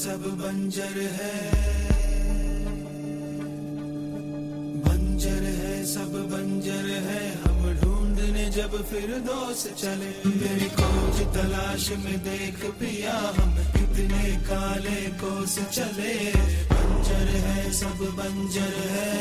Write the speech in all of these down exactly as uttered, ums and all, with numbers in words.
सब बंजर है, बंजर है सब बंजर है। हम ढूंढने जब फिर दोस्त चले, तेरी खोज तलाश में देख पिया हम कितने काले कोस चले। बंजर है सब बंजर है।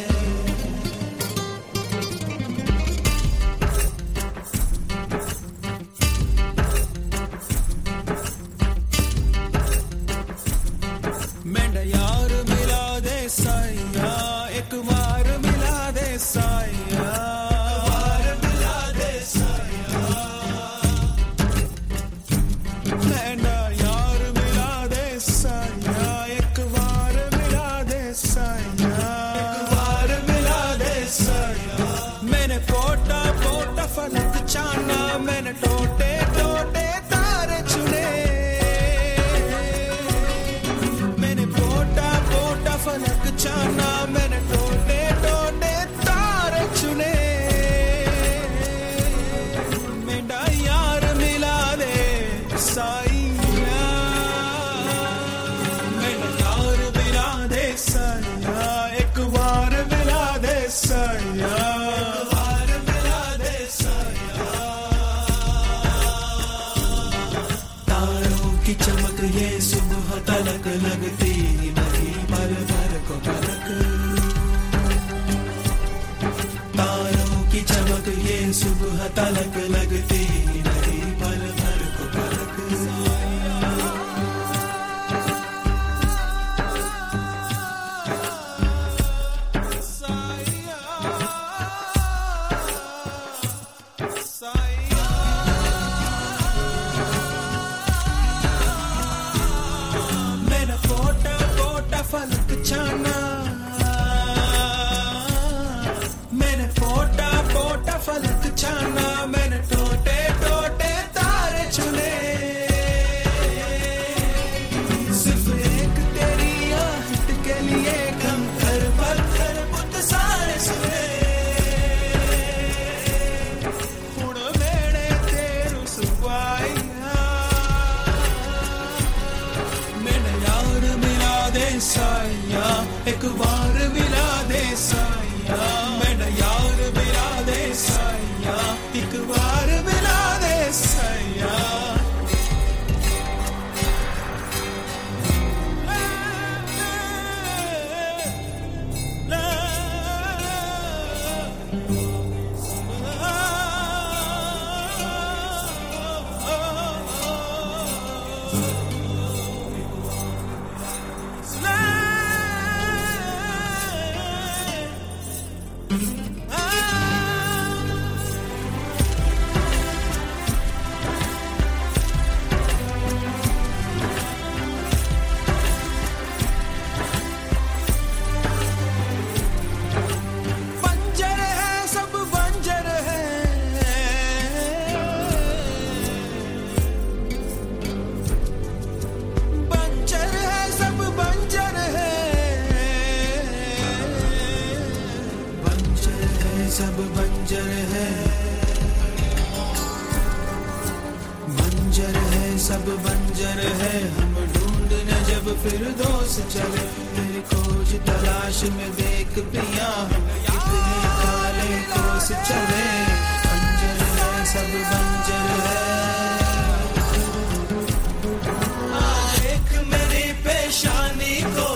लगती नहीं पल भर को पलक, तारों की चमक ये सुबह तलक लगती नहीं पल भर को पलक। फलक छाना मैंने, पोटा पोटा फलक छाना मैंने, टोटे टोटे तारे चुने। सिर्फ एक तेरी आहट के लिए कंकर पत्थर बुत सारे सुने। हुण वेड़े तेरू सुवाइया मैंने यार मिला दे साया, एक बार मिला दे साया। मैंने यार मिला दे साया, एक बार मिला दे साया। सब बंजर है, बंजर है सब बंजर है। हम ढूंढने जब फिर दोस्त चले, तेरी खोज तलाश में देख पिया हम कितने काले कोस चले। बंजर है सब बंजर है। देख मेरी पेशानी को